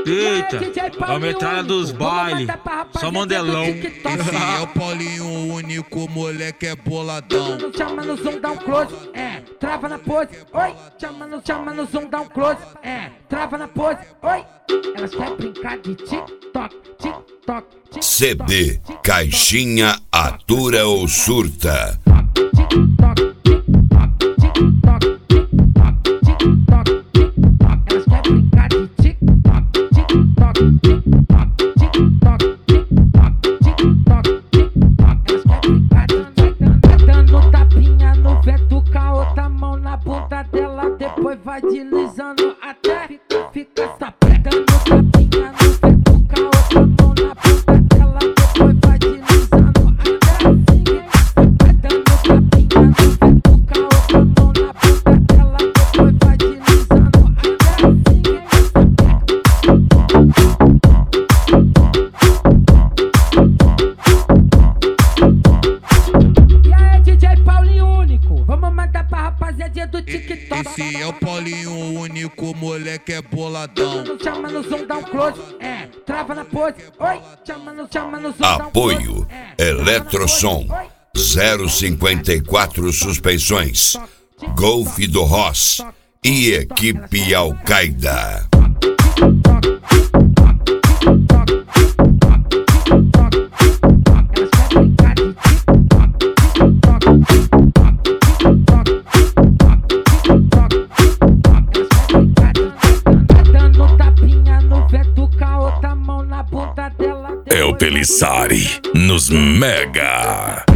Eita, a metralha dos bailes, só mandelão. Esse é o Paulinho, o único moleque é boladão. Chama no zoom, dá um close, trava na pose, oi. Chama no zoom, dá um close, trava na pose, oi. Elas querem brincar de TikTok, TikTok, TikTok. CD Caixinha Atura ou Surta. TikTok, TikTok, TikTok, TikTok, TikTok, TikTok. Elas querem brincar de TikTok, TikTok, TikTok, TikTok, TikTok, TikTok, TikTok. Elas querem brincar de TikTok. Dando tapinha no vento com a outra mão na bunda dela. Depois vai deslizando até fica sapé. Dando tapinha no vento com a outra mão na bunda dela. Depois vai deslizando até dando tapinha no vento com a outra mão na bunda dela. Depois vai deslizando E aí, DJ Paulinho único, vamos mandar pra rapaziada do TikTok. Esse é o Paulinho, o único moleque é boladão. Chama no zoom, dá um close, trava na pose, oi. Chama no zoom, dá um Apoio close, Eletrosom 054 Suspensões, Golf do Ross e Equipe Al-Qaeda. Dando tapinha no vento com a outra mão na bunda dela. É o Pelissari nos Mega.